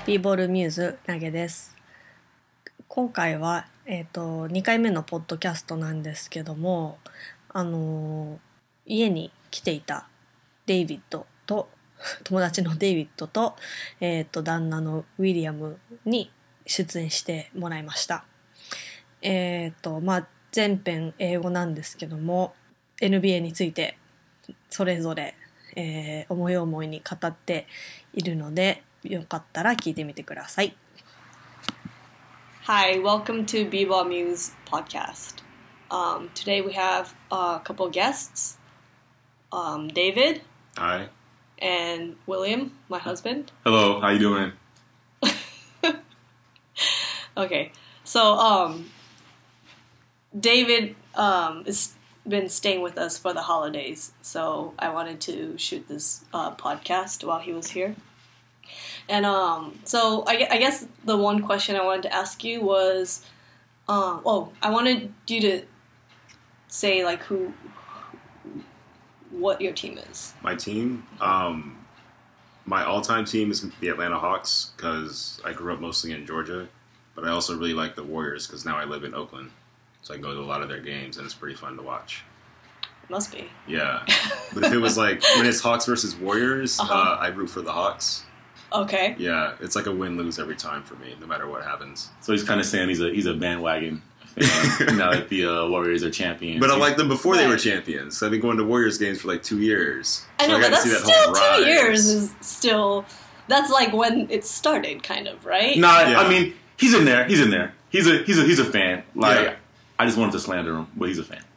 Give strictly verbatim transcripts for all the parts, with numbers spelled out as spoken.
ビーボールミューズ投げです。今回は、えーと、にかいめのポッドキャストなんですけども、あのー、家に来ていたデイビッドと友達のデイビッドと、えーと、旦那のウィリアムに出演してもらいました。えーとまあ、全編英語なんですけども エヌビーエー についてそれぞれ、えー、思い思いに語っているのでよかったら聞いてみてください。 Hi, welcome to B-Ball Muse podcast. Um, today we have a couple guests, um, David. Hi. And William, my husband. Hello, how you doing? Okay, so um, David um, has been staying with us for the holidays, so I wanted to shoot this uh, podcast while he was here. And um, so I, I guess the one question I wanted to ask you was, um, oh, I wanted you to say like who, what your team is. My team? Um, my all-time team is the Atlanta Hawks because I grew up mostly in Georgia, but I also really like the Warriors because now I live in Oakland, so I go to a lot of their games and it's pretty fun to watch. Must be. Yeah, but if it was like when it's Hawks versus Warriors, uh-huh. uh, I root for the Hawks. Okay. Yeah, it's like a win-lose every time for me, no matter what happens. So he's kind of saying he's a he's a bandwagon fan now that the uh, Warriors are champions. But I like them before right. they were champions. I've been going to Warriors games for like two years. I know, so I but got to that's see that still whole two rise. years is still... That's like when it started, kind of, right? Nah, Yeah. I mean he's in there. He's in there. He's a he's a he's a fan. Like Yeah. I just wanted to slander him, but he's a fan.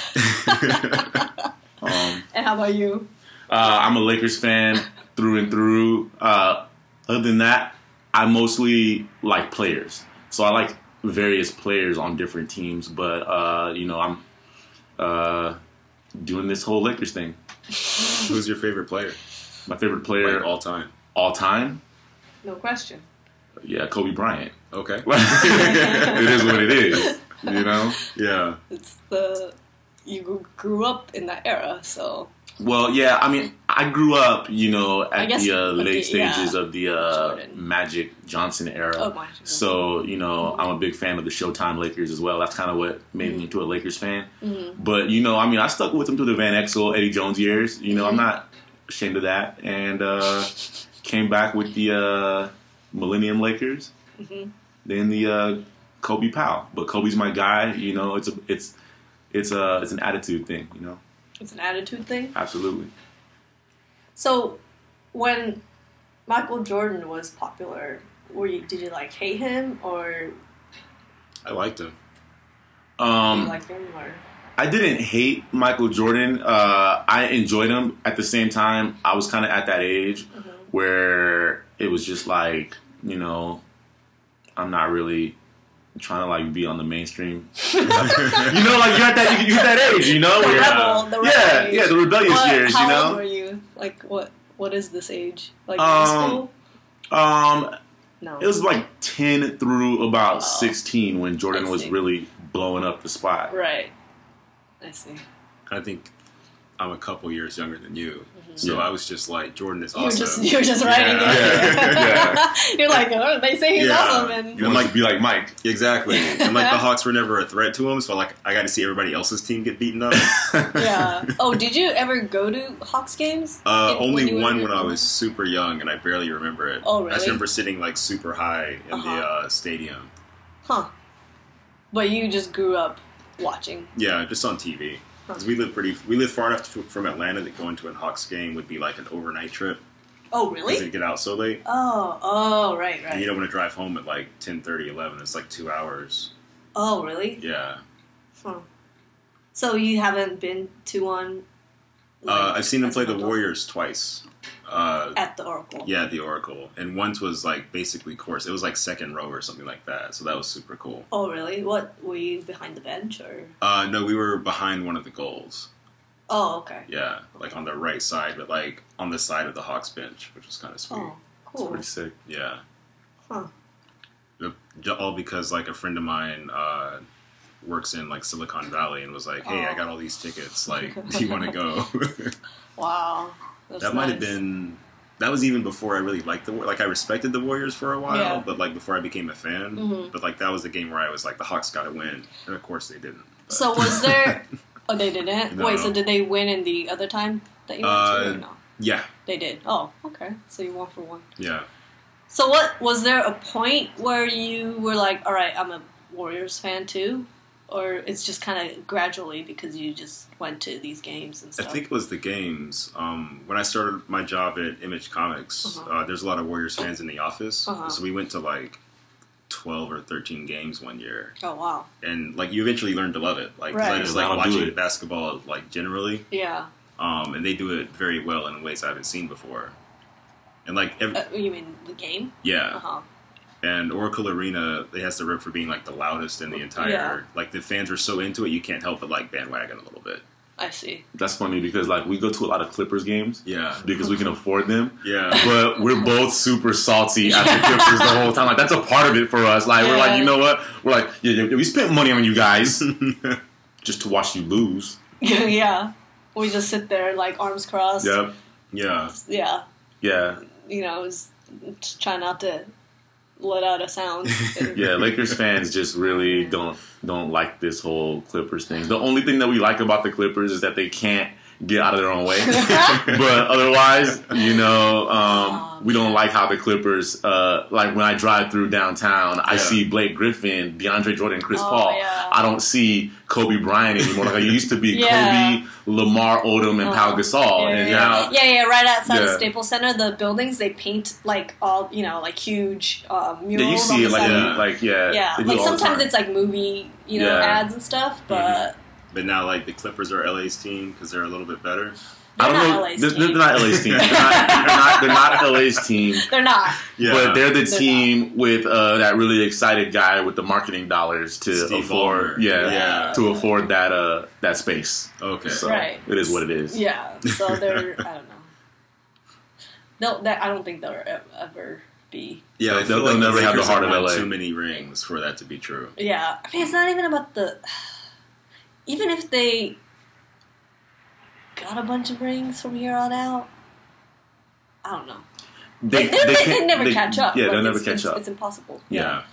um, And how about you? uh, I'm a Lakers fan through and through. Uh, other than that, I mostly like players. So I like various players on different teams. But uh, you know, I'm uh, doing this whole Lakers thing. Who's your favorite player? My favorite player Like all time. all time. No question. Yeah, Kobe Bryant. Okay. It is what it is. You know? Yeah. It's the... You grew- grew up in that era, so... Well, yeah, I mean, I grew up, you know, I at guess the uh, with late the- stages yeah, of the uh, Jordan. Magic Johnson era. Oh, Magic Johnson. So, you know, I'm a big fan of the Showtime Lakers as well. That's kind of what made Mm-hmm. me into a Lakers fan. Mm-hmm. But, you know, I mean, I stuck with them through the Van Exel, Eddie Jones years. You know, Mm-hmm. I'm not ashamed of that. And uh, came back with the uh, Millennium Lakers. Mm-hmm. Then the uh, Kobe Powell. But Kobe's my guy. You know, it's a, it's it's a, it's an attitude thing, you know. It's an attitude thing? Absolutely. So, when Michael Jordan was popular, were you, did you, like, hate him, or I liked him. did Um, you like him, or... I didn't hate Michael Jordan. Uh, I enjoyed him. At the same time, I was kind of at that age Mm-hmm. where it was just like, you know, I'm not really trying to like be on the mainstream. You know, like you're at that you're at that age, you know. The where, rebel, the rebel yeah, age. yeah, the rebellious What, years, how you know. old were you? Like, what? What is this age? Like, middle Um, school? Um, No. it was like ten through about Oh. sixteen when Jordan I was see. really blowing up the spot. Right. I see. I think I'm a couple years younger than you. So Yeah. I was just like, Jordan is You were awesome. just you were just writing Yeah. it. Yeah. You're like, oh, they say he's Yeah. awesome, and You might be like Mike. Exactly. And like the Hawks were never a threat to him, so like I got to see everybody else's team get beaten up. yeah. Oh, did you ever go to Hawks games? Uh, In- only you were one in- when I was super young, and I barely remember it. Oh, I just really? remember sitting like super high in Uh-huh. the uh, stadium. Huh. But you just grew up watching. Yeah, just on T V. Because we live pretty, we live far enough to, from Atlanta that going to a Hawks game would be like an overnight trip. Oh, Because really? they get out so late. Oh, oh, right, And right. you don't want to drive home at like ten thirty, eleven. It's like two hours. Oh, really? Yeah. Huh. So you haven't been to one? Uh, like, I've seen them as play an the adult? Warriors twice. Uh, At the Oracle. yeah, at the Oracle. And once was like basically course. It was like second row or something like that. So that was super cool. Oh, really? What, were you behind the bench, or? Uh, no, we were behind one of the goals. Oh, okay. Yeah, like on the right side, but like on the side of the Hawks bench, which was kind of sweet. Oh, It's cool. pretty sick. Yeah. Huh. All because like a friend of mine uh, works in like Silicon Valley and was like, "Hey, I Oh. got all these tickets. Like, do you want to go?" Wow. That's That might have nice. been that was even before I really liked the like I respected the Warriors for a while, Yeah. but like before I became a fan. Mhm. But like that was the game where I was like the Hawks got to win, and of course they didn't. But. So was there? Oh, they didn't. No. Wait, so did they win in the other time that you went to? Uh, Or no, yeah, they did. Oh, okay. So you won for one. yeah. So what was there a point where you were like, all right, I'm a Warriors fan too, or it's just kind of gradually because you just went to these games and I stuff? think it was the games. Um, when I started my job at Image Comics, Uh-huh. uh, there's a lot of Warriors fans in the office, Uh-huh. so we went to like twelve or thirteen games one year, Oh wow. and like you eventually learn to love it. Like 'cause I Right. just Yeah, like that'll do watching it. basketball like generally, Yeah. um, and they do it very well in ways I haven't seen before. And like every, Uh, you mean the game? yeah, Uh huh. and Oracle Arena, it has the rip for being like the loudest in the entire. Yeah. Like the fans are so into it, you can't help but like bandwagon a little bit. I see. That's funny because like we go to a lot of Clippers games Yeah, because we can afford them. yeah. But we're both super salty at the Clippers the whole time. Like that's a part of it for us. Like we're like, Yeah. you know what? We're like, yeah, yeah, we spent money on you guys just to watch you lose. Yeah. We just sit there like arms crossed. Yep. yeah. Yeah. Yeah. You know, just try not to let out a sound. Yeah, Lakers fans just really don't don't like this whole Clippers thing. The only thing that we like about the Clippers is that they can't get out of their own way. But otherwise, you know, um, we don't like how the Clippers, uh, like when I drive through downtown, I Yeah. see Blake Griffin, DeAndre Jordan, Chris Oh, Paul. yeah. I don't see Kobe Bryant anymore. Like I used to be Yeah. Kobe, Lamar Odom, and Uh, Pau Gasol. Yeah, and yeah, now, yeah, yeah, right outside Yeah. the Staples Center, the buildings they paint like all you know, like huge um, yeah, murals. you on see the it like, side. Yeah. in- like yeah, yeah, they do like it all the sometimes time. it's like movie, you know, Yeah. ads and stuff, but But now, like the Clippers are L A's team because they're a little bit better. I don't they're know. not L A's They're, team. they're not L A's team. They're not, they're not, they're not L A's team. they're not. Yeah, But they're the They're team with uh, that really excited guy with the marketing dollars to Steve afford, Ballmer. yeah, Yeah. to afford that uh, that space. okay. So Right. it is what it is. Yeah, so they're I don't know. No, that I don't think they'll e- ever be. Yeah, I They'll- feel they'll like never the have the Lakers heart of won L A. Too many rings for that to be true. Yeah, I mean it's not even about the. Even if they got a bunch of rings from here on out, I don't know. They, Like, they, they, can't- they never they- catch up. Yeah, Like, they'll never it's, catch it's, up. It's impossible. Yeah.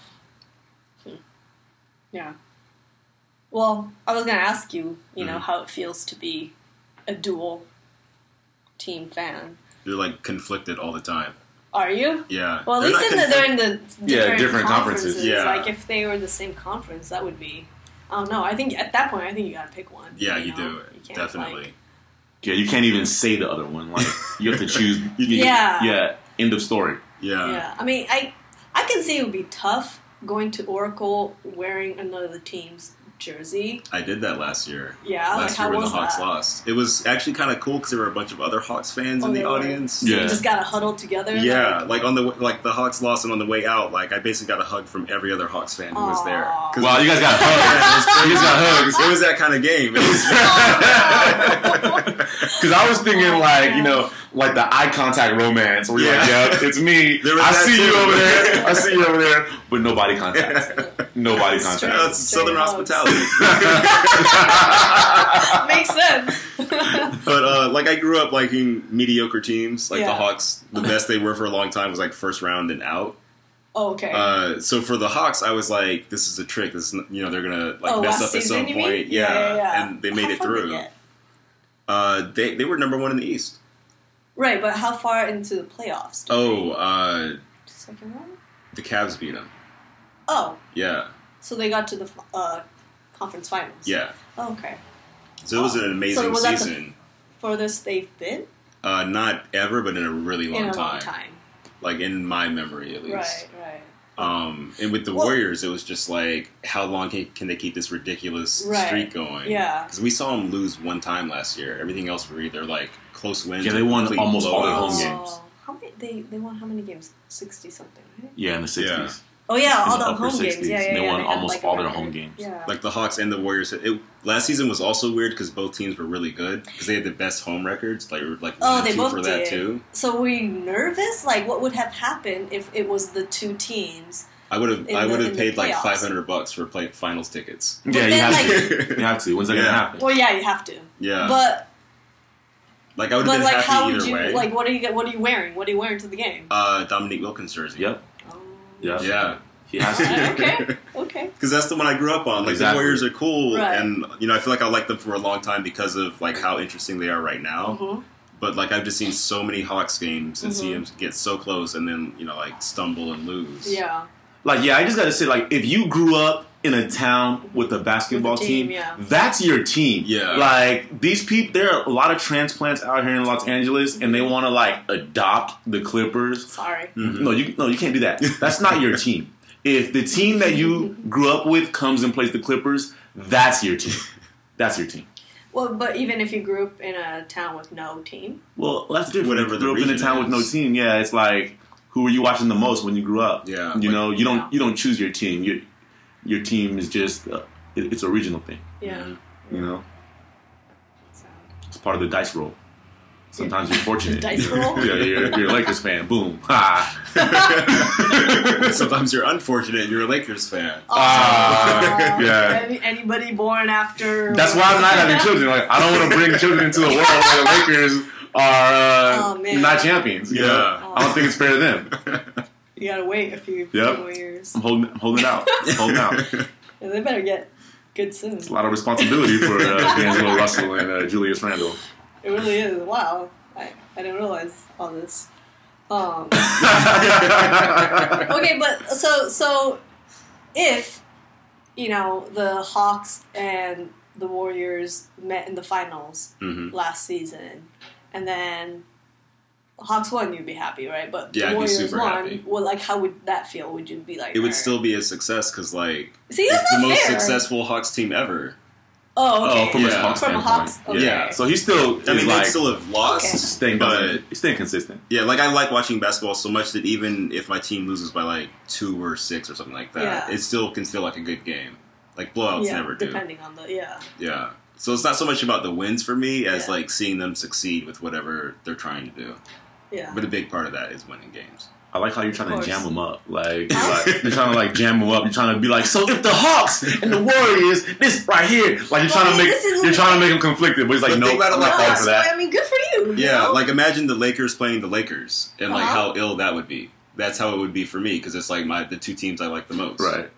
Yeah. Well, I was gonna ask you, you know, Mhm. how it feels to be a dual team fan. They're like conflicted all the time. Are you? Yeah. Well, at They're least not in the, they're conflict- in the Yeah, different, different conferences. conferences. Yeah. Like if they were the same conference, that would be. I don't know. I think at that point, I think you gotta pick one. Yeah, you know? do. You can't, Definitely. like- Yeah, you can't even say the other one. Like you have to choose. You, Yeah. yeah. End of story. yeah. yeah. I mean, I I can see it would be tough going to Oracle wearing another team's jersey. I did that last year. Yeah, like Last how year when was the Hawks that? lost. It was actually kind of cool because there were a bunch of other Hawks fans Oh, in the there were. audience. So Yeah. you just gotta huddle together. Yeah, like- like on the like the Hawks lost, and on the way out, like I basically got a hug from every other Hawks fan who was there. Aw. 'Cause Wow, you guys got hugs. You guys got hugs. it was that kind of game. It was- Because I was thinking like, you know, like the eye contact romance where you're like, Yeah. yep, it's me. There was I that see too. you over there. I see you over there. But nobody contact. Nobody Straight- contact. That's Southern hugs. hospitality. Makes sense. But uh, like I grew up liking mediocre teams, like Yeah. the Hawks. The best they were for a long time was like first round and out. Oh, okay. Uh, so for the Hawks, I was like, this is a trick. This is, you know, they're gonna like Oh, mess last up at season, some you mean? point. Yeah, yeah, yeah. and they made How it far did through. they get? Uh, they they were number one in the East. Right, but how far into the playoffs? did Oh, uh, they- second round. the Cavs beat them. Oh, Yeah, so they got to the uh, conference finals. yeah. Oh, okay. So it was an amazing So was that the- season. Furthest they've been Uh, not ever, but in a really long in a time. long time. Like in my memory, at least. Right, right. Um, and with the Well- Warriors, it was just like, how long can, can they keep this ridiculous Right. streak going? Yeah. Because we saw them lose one time last year. Everything else were either like close wins. Yeah, or they won complete almost all their home blowouts. games. How many? They they won how many games? Sixty something, right? Yeah, in the sixties. Oh yeah, all In the, the upper home games. sixties. Yeah, yeah, They yeah. won had, almost like, a all their record. home games. Yeah. Like the Hawks and the Warriors. It, last season was also weird because both teams were really good because they had the best home records. Like like Oh, one and they two both for that did. too. So were you nervous? Like, what would have happened if it was the two teams? I would have In I the- would in have the paid like playoffs. five hundred bucks for play finals tickets. Yeah, you then, have like- to. You have to. When's that Yeah. gonna happen? Well, yeah, you have to. Yeah, But Like I would have But been like, happy how either would you way. like? What are you what are you wearing? What are you wearing to the game? uh, Dominique Wilkins jersey. Yep. Oh. Yeah. Yeah. He has to. Alright, okay. Okay. Because that's the one I grew up on. Like Exactly. the Warriors are cool, Right. and you know I feel like I like them for a long time because of like how interesting they are right now. Mhm. But like I've just seen so many Hawks games and see Mhm. them get so close and then you know like stumble and lose. Yeah. Like, yeah, I just gotta say, like, if you grew up in a town with a basketball With a team, team, yeah. that's your team. Yeah. Like, these people, there are a lot of transplants out here in Los Angeles, and they want to, like, adopt the Clippers. Sorry. Mhm. No, you no, you can't do that. That's not your team. If the team that you grew up with comes and plays the Clippers, that's your team. That's your team. Well, but even if you grew up in a town with no team, Well, that's different. Whatever you the grew up in a region town with no is. team. Yeah, it's like, who were you watching the most when you grew up? Yeah, You like- know, you don't Yeah. you don't choose your team. Your your team is just uh, it, it's a regional thing. yeah. Mhm. You know, So- it's part of the dice roll. Sometimes you're fortunate. Dice roll? yeah, you're, you're a Lakers fan. Boom. Ha. Sometimes you're unfortunate and you're a Lakers fan. Ah, Uh, yeah. Any, anybody born after? That's why I'm not having children. Like, I don't want to bring children into the world where the Lakers are uh, Oh, man. not champions. You know? Yeah. I don't think it's fair to them. You gotta wait a few, Yep. few more years. I'm holding, I'm holding it out. I'm holding out. Yeah, they better get good soon. It's a lot of responsibility for uh, D'Angelo Russell and uh, Julius Randle. It really is. Wow. I, I didn't realize all this. Um, okay, but so so if you know the Hawks and the Warriors met in the finals Mhm. last season, and then Hawks won, you'd be happy, right? But Yeah, I'd the be Warriors super won. happy. Well, like, how would that feel? Would you be like? It would "Alright." still be a success because like See, that's it's the not most fair. successful Hawks team ever. Oh, okay. Oh, from a Yeah. Hawks From a standpoint. Hawks- okay. Yeah. So he still I is mean, like they still have lost, Okay. staying, but he's staying consistent. yeah, like I like watching basketball so much that even if my team loses by like two or six or something like that, Yeah. it still can feel like a good game. Like blowouts yeah, never do. depending on the yeah. Yeah. So it's not so much about the wins for me as Yeah. like seeing them succeed with whatever they're trying to do. Yeah. But a big part of that is winning games. I like how you're trying Of to jam course. them up. Like, you're, Huh? like, you're trying to like jam them up. You're trying to be like, so if the Hawks and the Warriors, this right here, like you're trying Well, to make, this is- you're trying to make them conflicted. But he's like, But no, think about it I'm like not No, falling this. for so, that. I mean, good for you. you Yeah, know? like imagine the Lakers playing the Lakers and like Uh-huh. how ill that would be. That's how it would be for me because it's like my the two teams I like the most. Right.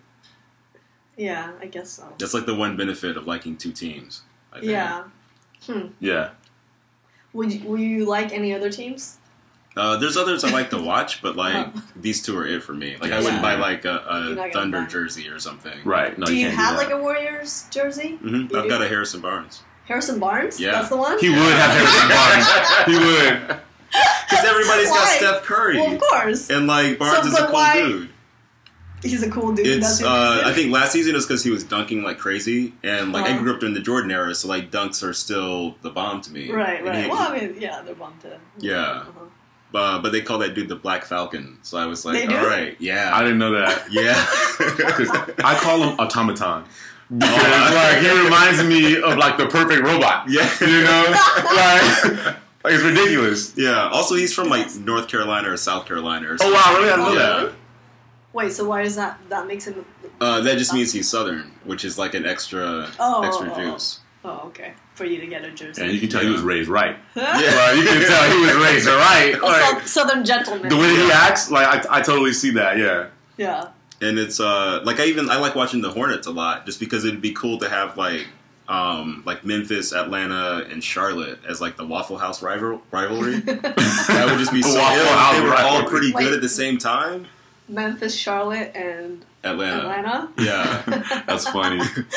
yeah, I guess so. That's like the one benefit of liking two teams. I think. Yeah. Hmm. Yeah. Would you, would you like any other teams? Uh, there's others I like to watch, but like Oh. these two are it for me. Like I Yeah. wouldn't buy like a, You're a not gonna Thunder buy. jersey or something. Right. No, do you can't have do like that. a Warriors jersey? hmm You I've do? got a Harrison Barnes Harrison Barnes? Yeah. That's the one? He would have Harrison Barnes. He would. because everybody's got Why? Steph Curry Well, of course. and like Barnes So, is a but cool why- dude. He's a cool dude. It's That's uh, interesting. I think last season was because he was dunking like crazy, and like I Uh-huh. grew up during the Jordan era, so like dunks are still the bomb to me. Right, And right. he- Well, I mean, yeah, they're bumped in. Yeah. Uh-huh. uh, but they call that dude the Black Falcon, so I was like, They do? all right, yeah, I didn't know that. yeah. Because I call him automaton. Because like he reminds me of like the perfect robot. Yeah. You know? Like, like it's ridiculous. Yeah. Also, he's from like North Carolina or South Carolina or Oh something. wow, really? I didn't know Yeah. that. Wait, so why does that that makes him? Uh, that just means he's Southern, which is like an extra Oh, extra oh, oh. juice. Oh, okay. For you to get a jersey. And you can tell he was raised right. Yeah. Like, you can tell he was raised right. A Like, sou- Southern gentleman. the way he acts, like I, I totally see that. Yeah. yeah. And it's uh like I even I like watching the Hornets a lot just because it'd be cool to have like um like Memphis, Atlanta, and Charlotte as like the Waffle House rival rivalry. That would just be so Waffle ill. House They were all rivalry. pretty good Wait. at the same time. Memphis, Charlotte, and Atlanta. Atlanta. Yeah. That's funny.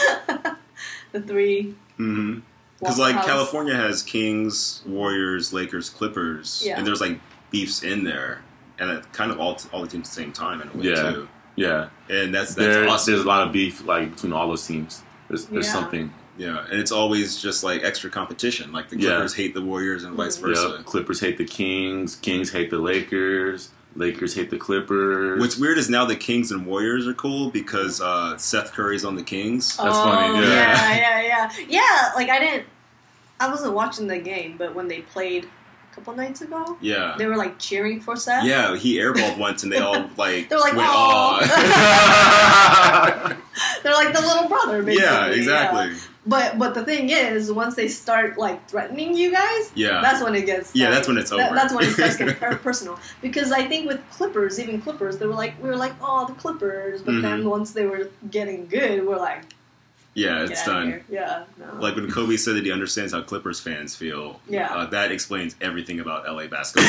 The three. Mm-hmm. Because Waffle like House. California has Kings, Warriors, Lakers, Clippers, Yeah. and there's like beefs in there, and it kind of all all the teams at the same time in a way Yeah. too. Yeah. And that's that's There, awesome. There's a lot of beef like between all those teams. There's, there's Yeah. something. Yeah, and it's always just like extra competition. Like the Yeah. Clippers hate the Warriors and vice versa. Yep. Clippers hate the Kings. Kings hate the Lakers. Lakers hate the Clippers. What's weird is now the Kings and Warriors are cool because uh, Seth Curry's on the Kings. That's oh, funny, yeah. yeah, yeah, yeah, yeah. Like I didn't, I wasn't watching the game, but when they played a couple nights ago, Yeah, they were like cheering for Seth. yeah. He airballed once, and they all like They're like, went, "Aw." "Aw." They're like the little brother, basically. Yeah, exactly. But but the thing is, once they start like threatening you guys, Yeah. that's when it gets. Yeah, like, that's when it's that- over. that's when it starts getting per- personal. Because I think with Clippers, even Clippers, they were like we were like, oh, the Clippers. But then Mhm. once they were getting good, we're like, Yeah, get it's out of done. here. Yeah, no. Like when Kobe said that he understands how Clippers fans feel. Yeah. uh, that explains everything about L A basketball.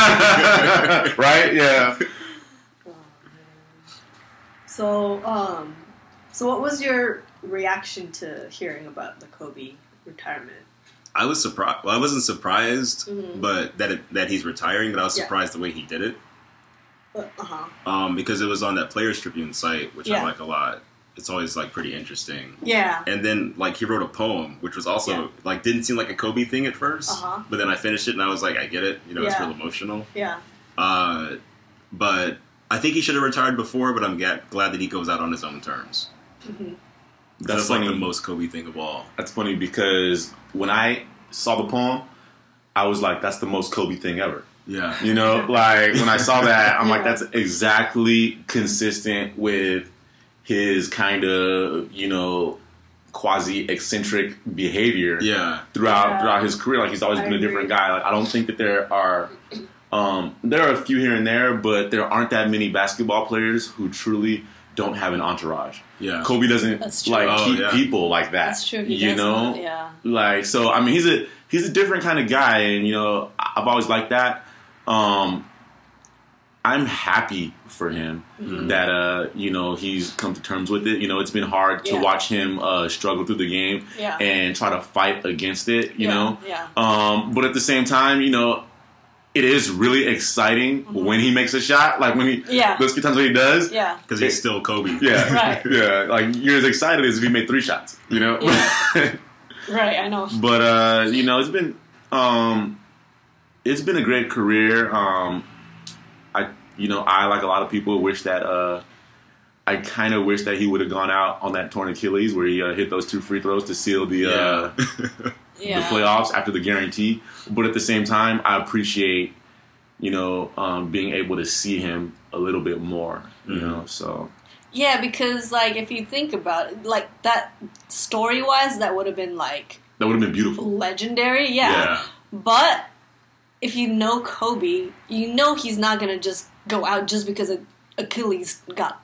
Right? Yeah. Oh, man. So um, so what was your reaction to hearing about the Kobe retirement? I was surprised. Well, I wasn't surprised, Mhm. but that it, that he's retiring. But I was Yeah. surprised the way he did it, Uh huh. um, because it was on that Players Tribune site, which Yeah. I like a lot. It's always like pretty interesting. Yeah. And then like he wrote a poem, which was also Yeah. like didn't seem like a Kobe thing at first, Uh-huh. but then I finished it and I was like, I get it. You know, it's Yeah. real emotional. Yeah. Uh, but I think he should have retired before. But I'm ga- glad that he goes out on his own terms. hmm That's That's like funny. the most Kobe thing of all. That's funny because when I saw the poem, I was like, that's the most Kobe thing ever. Yeah. You know, like when I saw that, I'm like, Yeah. that's exactly consistent with his kind of, you know, quasi eccentric behavior Yeah. throughout Yeah. throughout his career. Like he's always I been a agree. different guy. Like I don't think that there are um, there are a few here and there, but there aren't that many basketball players who truly don't have an entourage. Yeah. Kobe doesn't That's true. like Oh, keep yeah. people like that. That's true. He you does know, that, yeah. like so. I mean, he's a he's a different kind of guy, and you know, I- I've always liked that. Um, I'm happy for him Mhm. that uh, you know he's come to terms with it. You know, it's been hard to Yeah. watch him uh, struggle through the game Yeah. and try to fight against it. You yeah. know, Yeah. um, but at the same time, you know, it is really exciting Mhm. when he makes a shot. Like when he Yeah. those few times when he does. Yeah. Because he's still Kobe. Yeah, Right. yeah. Like you're as excited as if he made three shots. You know. Yeah. Right. I know. But uh, you know, it's been um, it's been a great career. Um, I, you know, I like a lot of people wish that uh, I kind of wish that he would have gone out on that torn Achilles where he uh, hit those two free throws to seal the uh, Yeah. Yeah. the playoffs after the guarantee. But at the same time, I appreciate you know um, being able to see him a little bit more. You Mhm. know, so Yeah, because like if you think about it, like that story wise, that would have been like that would have been beautiful. legendary. Yeah. Yeah. But if you know Kobe, you know he's not gonna just go out just because a- Achilles got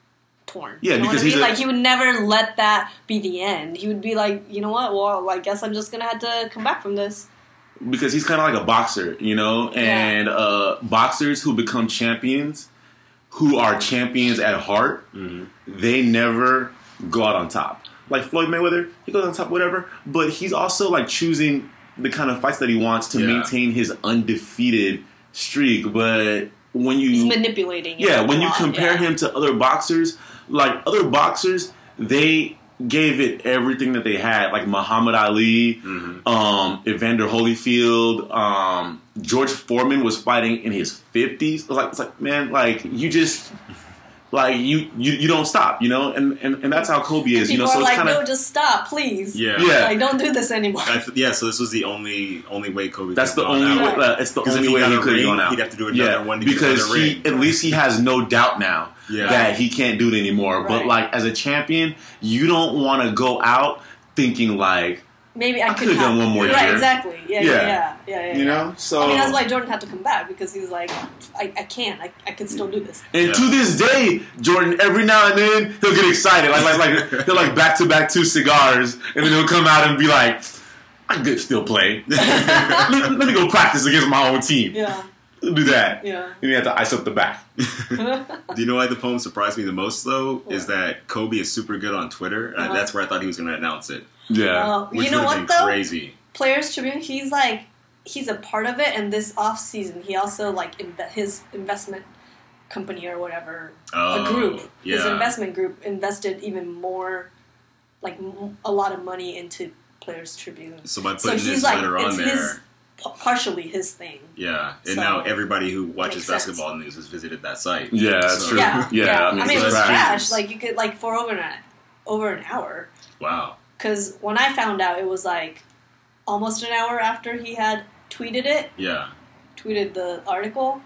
torn. Yeah, you know because what I he's mean? a- like he would never let that be the end. He would be like, you know what? Well, I guess I'm just gonna have to come back from this. Because he's kind of like a boxer, you know, and uh, boxers who become champions, who are champions at heart, Mhm. they never go out on top. Like Floyd Mayweather, he goes on top, whatever, but he's also like choosing the kind of fights that he wants to Yeah. maintain his undefeated streak. But when you He's manipulating. it yeah, a when you lot, compare yeah. him to other boxers, like other boxers, they gave it everything that they had. Like Muhammad Ali, Mhm. um, Evander Holyfield, um, George Foreman was fighting in his fifties. It's like, it's like, man, like you just, like you, you, you don't stop, you know, and, and, and that's how Kobe is, you know. People So are it's like, kind no, of just stop, please. Yeah. Yeah. Like, don't do this anymore. I th- yeah, so this was the only only way Kobe. that's the could have only gone way. out. Right. Uh, it's the 'Cause if only he way got he a could have ring, gone out. he'd have to do another yeah, one to get because another he ring. at least he has no doubt now Yeah. that he can't do it anymore. But Right. like as a champion, you don't want to go out thinking like Maybe I, I could could've done have- one more Right, year. exactly. Yeah, Yeah. yeah, yeah, yeah. yeah you yeah. know. So I mean, that's why Jordan had to come back because he was like, I, I can't. I, I can still do this. And Yeah. to this day, Jordan, every now and then he'll get excited, like like like he'll like back to back two cigars, and then he'll come out and be like, "I could still play. let, let me go practice against my own team. Yeah, He'll do that. yeah. And you have to ice up the back. Do you know why the poem surprised me the most, though? Is What? that Kobe is super good on Twitter, and Uh-huh. that's where I thought he was going to announce it. Yeah, Uh, Which you know would what have been though? crazy. Players Tribune, he's like, he's a part of it. And this off season, he also like inve- his investment company or whatever, Oh, a group, his yeah. investment group invested even more, like m- a lot of money into Players Tribune. So by So putting he's his like, letter on it's there, his p- partially his thing. yeah, and So, now everybody who watches makes sense. basketball news has visited that site. Yeah, that's So- true. Yeah, Yeah, I I mean, mean, it was it's trash. trash. Like you could like for over an over an hour. Wow. Because when I found out, it was like almost an hour after he had tweeted it, Yeah. tweeted the article,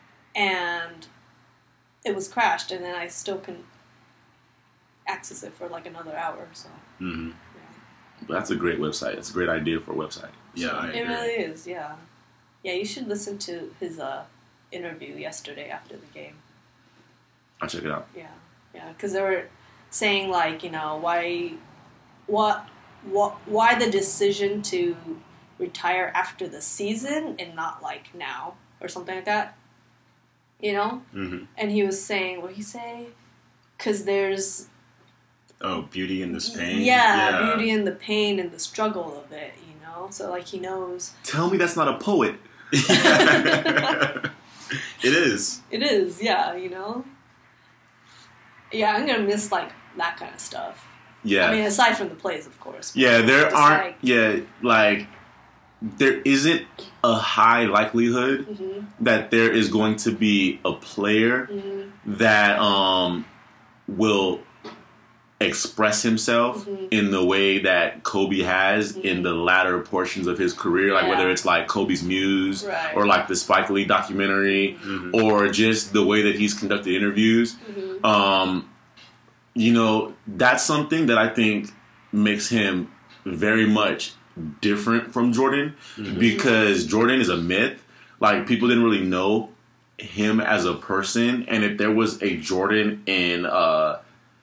and it was crashed, and then I still can access it for like another hour. So hmm yeah. But that's a great website. That's a great idea for a website. Yeah, So, I It agree. really is, yeah. Yeah, you should listen to his uh, interview yesterday after the game. I'll check it out. Yeah, yeah, because they were saying like, you know, why, what, what, why the decision to retire after the season and not like now or something like that, you know? Mm-hmm. And he was saying, what did he say? Because there's Oh, beauty in this pain. yeah, beauty in the pain and the struggle of it, you know. So like he knows Tell me that's not a poet. it is. it is, yeah, you know. Yeah, I'm gonna miss like that kind of stuff. Yeah. I mean, aside from the plays, of course. but Yeah, there just, aren't. like- yeah, like there isn't a high likelihood Mhm, that there is going to be a player mhm, that um will express himself Mhm. in the way that Kobe has Mhm. in the latter portions of his career, like Yeah. whether it's like Kobe's Muse Right. or like the Spike Lee documentary Mhm. or just the way that he's conducted interviews. mhm. Um, you know, that's something that I think makes him very much different from Jordan because Jordan is a myth. Like, people didn't really know him as a person. And if there was a Jordan in uh,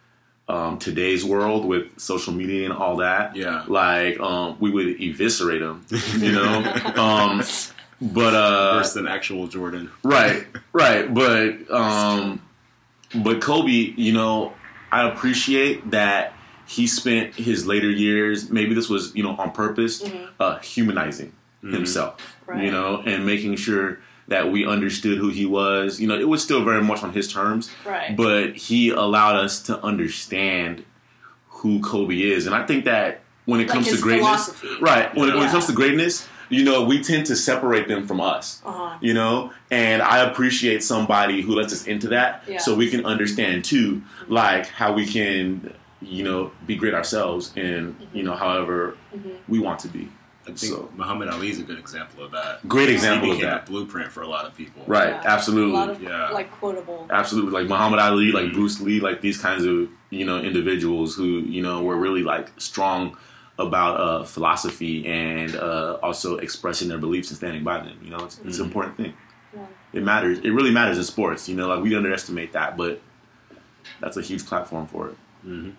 um, today's world with social media and all that, Yeah. like, um, we would eviscerate him, you know? um, but, uh, Worse than actual Jordan. Right, right, but um, but Kobe, you know, I appreciate that he spent his later years. Maybe this was, you know, on purpose, Mhm. uh, humanizing Mhm. himself, Right. you know, and making sure that we understood who he was. You know, it was still very much on his terms, Right. but he allowed us to understand who Kobe is, and I think that when it Like comes his to greatness, philosophy. right, when, it when Yeah. it comes to greatness, you know, we tend to separate them from us. Uh-huh. You know, and I appreciate somebody who lets us into that, Yeah. so we can understand too, like how we can, you know, be great ourselves, and you know, however Mhm. we want to be. I think So- Muhammad Ali is a good example of that. Great example he of became that. a blueprint for a lot of people. Right? Yeah. Absolutely, A lot of Yeah. like quotable. absolutely. Like Muhammad Ali, like Bruce Lee, like these kinds of, you know, individuals who, you know, were really like strong about uh, philosophy and uh, also expressing their beliefs and standing by them. You know, it's, it's an important thing. Yeah. It matters. It really matters in sports. You know, like we underestimate that, but that's a huge platform for it. Mm-hmm.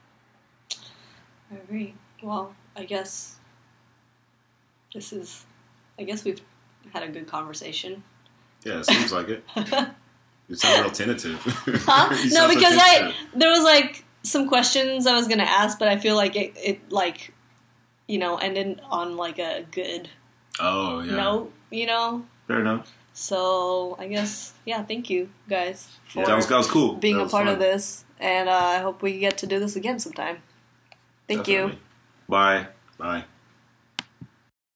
I agree. Well, I guess this is. I guess we've had a good conversation. Yeah, it seems like it. You sound real tentative. Huh? You No, sound so because I tentative. there was like some questions I was gonna ask, but I feel like it, it like you know ended on like a good Oh, yeah. note, you know. Fair enough. So I guess yeah, thank you guys for That was, that was cool. being That a was part fun. of this, and uh, I hope we get to do this again sometime. Thank you. Definitely. Bye. Bye.